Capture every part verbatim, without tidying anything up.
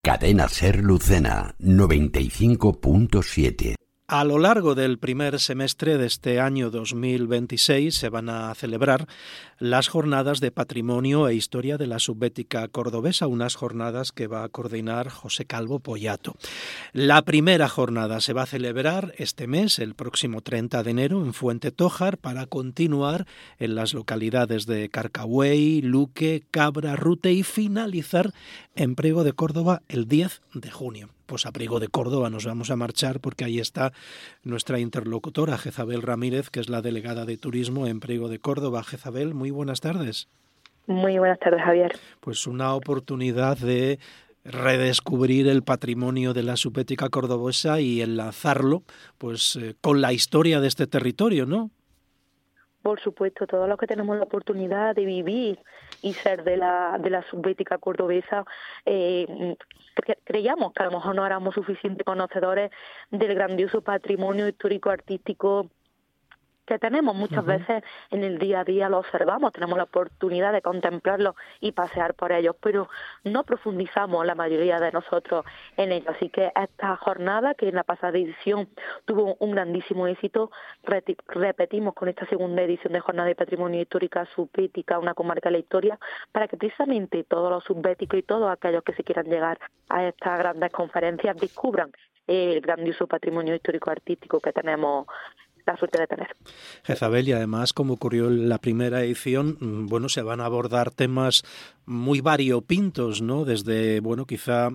Cadena Ser Lucena, noventa y cinco punto siete. A lo largo del primer semestre de este año dos mil veintiséis se van a celebrar las jornadas de Patrimonio e Historia de la Subbética Cordobesa, unas jornadas que va a coordinar José Calvo Pollato. La primera jornada se va a celebrar este mes, el próximo treinta de enero, en Fuentetójar, para continuar en las localidades de Carcahuey, Luque, Cabra, Rute y finalizar en Priego de Córdoba el diez de junio. Pues a Priego de Córdoba nos vamos a marchar porque ahí está nuestra interlocutora, Jezabel Ramírez, que es la delegada de Turismo en Priego de Córdoba. Jezabel, muy buenas tardes. Muy buenas tardes, Javier. Pues una oportunidad de redescubrir el patrimonio de la Subbética cordobesa y enlazarlo pues eh, con la historia de este territorio, ¿no? Por supuesto, todos los que tenemos la oportunidad de vivir y ser de la de la Subbética cordobesa, eh, creíamos que a lo mejor no éramos suficientes conocedores del grandioso patrimonio histórico-artístico que tenemos muchas uh-huh. veces en el día a día, lo observamos, tenemos la oportunidad de contemplarlo y pasear por ellos, pero no profundizamos la mayoría de nosotros en ello. Así que esta jornada, que en la pasada edición tuvo un grandísimo éxito, reti- repetimos con esta segunda edición de Jornada de Patrimonio Histórica Subbética, una comarca de la historia, para que precisamente todos los subbéticos y todos aquellos que se quieran llegar a estas grandes conferencias descubran el grandioso patrimonio histórico-artístico que tenemos la suerte de tener. Jezabel, y además, como ocurrió en la primera edición, bueno, se van a abordar temas muy variopintos, ¿no? Desde, bueno, quizá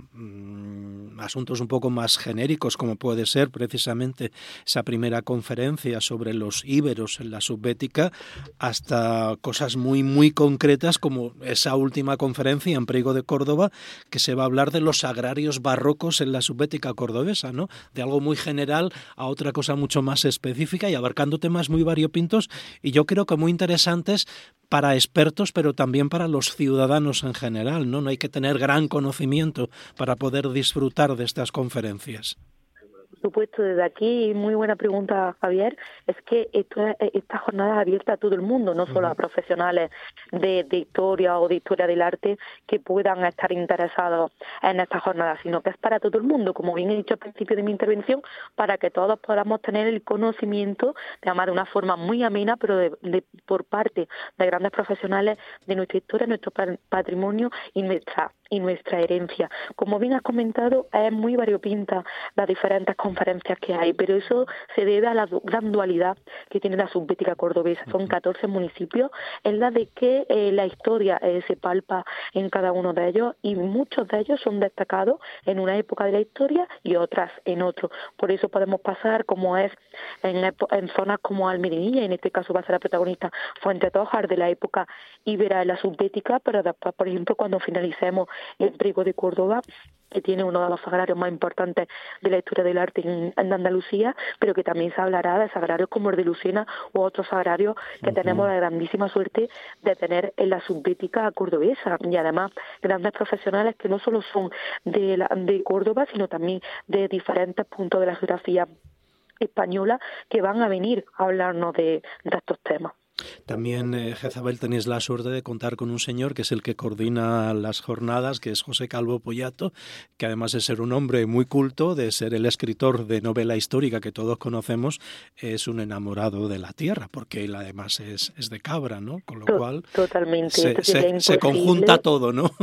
mmm, asuntos un poco más genéricos, como puede ser precisamente esa primera conferencia sobre los íberos en la Subbética, hasta cosas muy, muy concretas, como esa última conferencia en Priego de Córdoba, que se va a hablar de los agrarios barrocos en la Subbética cordobesa, ¿no? De algo muy general a otra cosa mucho más específica, y abarcando temas muy variopintos y yo creo que muy interesantes para expertos, pero también para los ciudadanos en general, ¿no? No hay que tener gran conocimiento para poder disfrutar de estas conferencias. Por supuesto, desde aquí, muy buena pregunta, Javier, es que esto, esta jornada es abierta a todo el mundo, no solo a profesionales de, de historia o de historia del arte que puedan estar interesados en esta jornada, sino que es para todo el mundo, como bien he dicho al principio de mi intervención, para que todos podamos tener el conocimiento, además de una forma muy amena, pero de, de, por parte de grandes profesionales de nuestra historia, nuestro patrimonio y nuestra y nuestra herencia. Como bien has comentado, es muy variopinta las diferentes conferencias que hay, pero eso se debe a la gran dualidad que tiene la Subbética cordobesa. Son catorce municipios en la de que eh, la historia eh, se palpa en cada uno de ellos y muchos de ellos son destacados en una época de la historia y otras en otro. Por eso podemos pasar, como es en, en zonas como Almería, y en este caso va a ser la protagonista Fuentetójar de la época íbera de la Subbética, pero después, por ejemplo, cuando finalicemos el Priego de Córdoba, que tiene uno de los sagrarios más importantes de la historia del arte en, en Andalucía, pero que también se hablará de sagrarios como el de Lucena u otros sagrarios que uh-huh. tenemos la grandísima suerte de tener en la Subbética cordobesa, y además grandes profesionales que no solo son de, la, de Córdoba, sino también de diferentes puntos de la geografía española que van a venir a hablarnos de, de estos temas. También, eh, Jezabel, tenéis la suerte de contar con un señor que es el que coordina las jornadas, que es José Calvo Pollato, que además de ser un hombre muy culto, de ser el escritor de novela histórica que todos conocemos, es un enamorado de la tierra, porque él además es, es de Cabra, ¿no? Con lo cual Totalmente. Se, se, se conjunta todo, ¿no?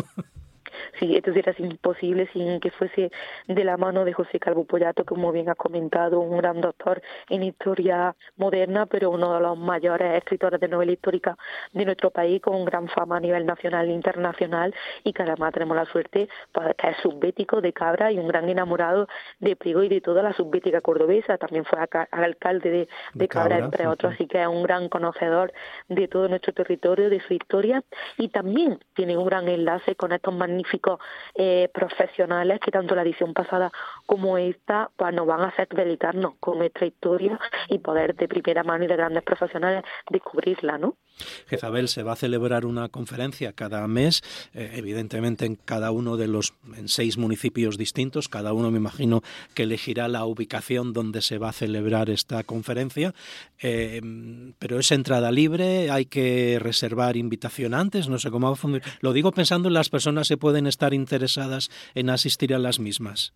Sí, esto sería imposible sin que fuese de la mano de José Calvo Pollato, como bien has comentado, un gran doctor en historia moderna, pero uno de los mayores escritores de novela histórica de nuestro país, con gran fama a nivel nacional e internacional, y que además tenemos la suerte pues, que es subbético de Cabra y un gran enamorado de Priego y de toda la Subbética cordobesa. También fue acá, alcalde de, de, de Cabra, Cabra, entre otros, así que es un gran conocedor de todo nuestro territorio, de su historia, y también tiene un gran enlace con estos magníficos Eh, profesionales que tanto la edición pasada como esta pues nos van a hacer deleitarnos con nuestra historia y poder de primera mano y de grandes profesionales descubrirla, ¿no? Jezabel, se va a celebrar una conferencia cada mes, eh, evidentemente en cada uno de los en seis municipios distintos, cada uno me imagino que elegirá la ubicación donde se va a celebrar esta conferencia, eh, pero es entrada libre, hay que reservar invitación antes, no sé cómo va a funcionar. Lo digo pensando en las personas que pueden pueden estar interesadas en asistir a las mismas?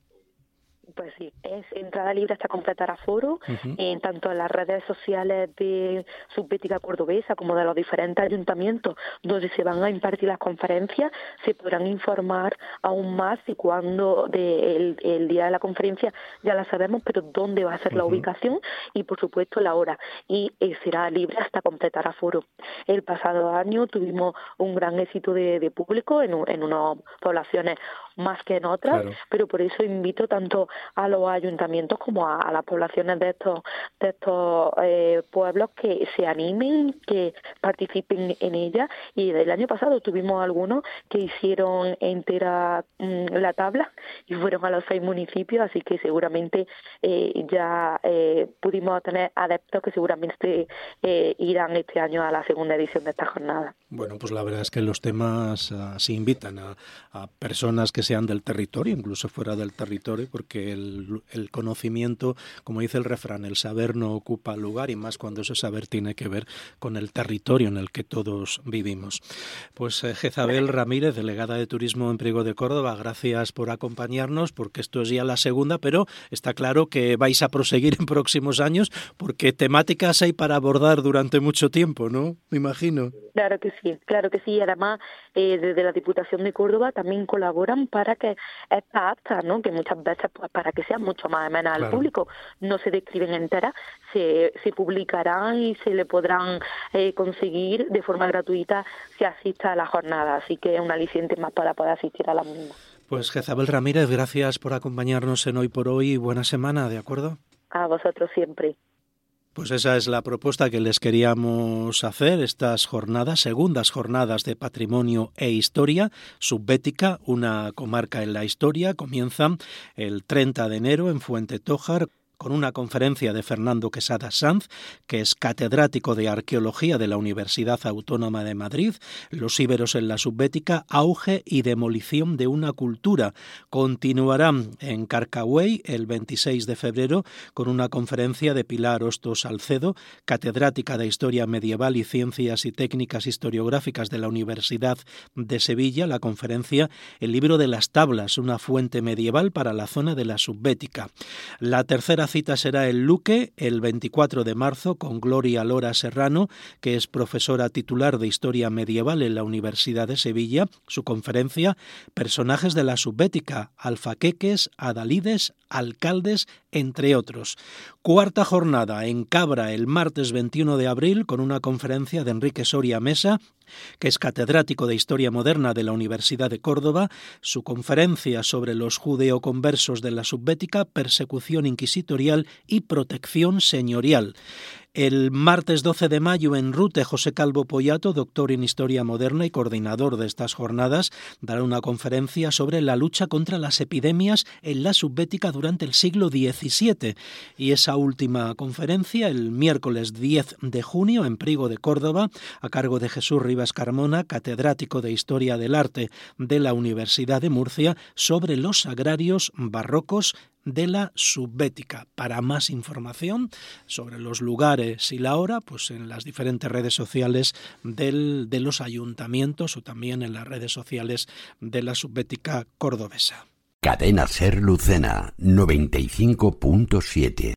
Pues sí, es entrada libre hasta completar aforo, uh-huh. en tanto en las redes sociales de Subbética Cordobesa como de los diferentes ayuntamientos donde se van a impartir las conferencias. Se podrán informar aún más y cuándo de el, el día de la conferencia ya la sabemos, pero dónde va a ser uh-huh. la ubicación y por supuesto la hora, y eh, será libre hasta completar aforo. El pasado año tuvimos un gran éxito de, de público en, en unas poblaciones más que en otras, claro. pero por eso invito tanto a los ayuntamientos como a, a las poblaciones de estos de estos eh, pueblos que se animen, que participen en ella. Y del año pasado tuvimos algunos que hicieron entera mmm, la tabla y fueron a los seis municipios, así que seguramente eh, ya eh, pudimos tener adeptos que seguramente eh, irán este año a la segunda edición de esta jornada. Bueno, pues la verdad es que los temas uh, sí invitan a, a personas que sean del territorio, incluso fuera del territorio, porque el, el conocimiento, como dice el refrán, el saber no ocupa lugar, y más cuando ese saber tiene que ver con el territorio en el que todos vivimos. Pues eh, Jezabel Ramírez, delegada de Turismo en Priego de Córdoba, gracias por acompañarnos, porque esto es ya la segunda, pero está claro que vais a proseguir en próximos años, porque temáticas hay para abordar durante mucho tiempo, ¿no? Me imagino. Claro que sí, claro que sí. Además, eh, desde la Diputación de Córdoba también colaboran para que estas actas, ¿no?, que muchas veces, pues, para que sean mucho más amenas claro. al público, no se describen enteras, se, se publicarán y se le podrán eh, conseguir de forma gratuita si asiste a la jornada. Así que es un aliciente más para poder asistir a la misma. Pues Jezabel Ramírez, gracias por acompañarnos en Hoy por Hoy y buena semana, ¿de acuerdo? A vosotros siempre. Pues esa es la propuesta que les queríamos hacer, estas jornadas, segundas jornadas de Patrimonio e Historia, Subbética, una comarca en la historia, comienzan el treinta de enero en Fuentetójar, con una conferencia de Fernando Quesada Sanz, que es catedrático de Arqueología de la Universidad Autónoma de Madrid, Los íberos en la Subbética, auge y demolición de una cultura. Continuarán en Carcagüey el veintiséis de febrero con una conferencia de Pilar Hostos Salcedo, catedrática de Historia Medieval y Ciencias y Técnicas Historiográficas de la Universidad de Sevilla, la conferencia El libro de las tablas, una fuente medieval para la zona de la Subbética. La tercera cita será en Luque el veinticuatro de marzo con Gloria Lora Serrano, que es profesora titular de Historia Medieval en la Universidad de Sevilla. Su conferencia, Personajes de la Subbética, alfaqueques, adalides, alcaldes, entre otros. Cuarta jornada en Cabra el martes veintiuno de abril con una conferencia de Enrique Soria Mesa, que es catedrático de Historia Moderna de la Universidad de Córdoba. Su conferencia sobre los judeoconversos de la Subbética, persecución inquisitorial y protección señorial. El martes doce de mayo en Rute, José Calvo Pollato, doctor en Historia Moderna y coordinador de estas jornadas, dará una conferencia sobre la lucha contra las epidemias en la Subbética durante el siglo diecisiete. Y esa última conferencia, el miércoles diez de junio, en Priego de Córdoba, a cargo de Jesús Rivas Carmona, catedrático de Historia del Arte de la Universidad de Murcia, sobre los agrarios barrocos de la Subbética. Para más información sobre los lugares y la hora, pues en las diferentes redes sociales del, de los ayuntamientos o también en las redes sociales de la Subbética cordobesa. Cadena Ser Lucena noventa y cinco punto siete.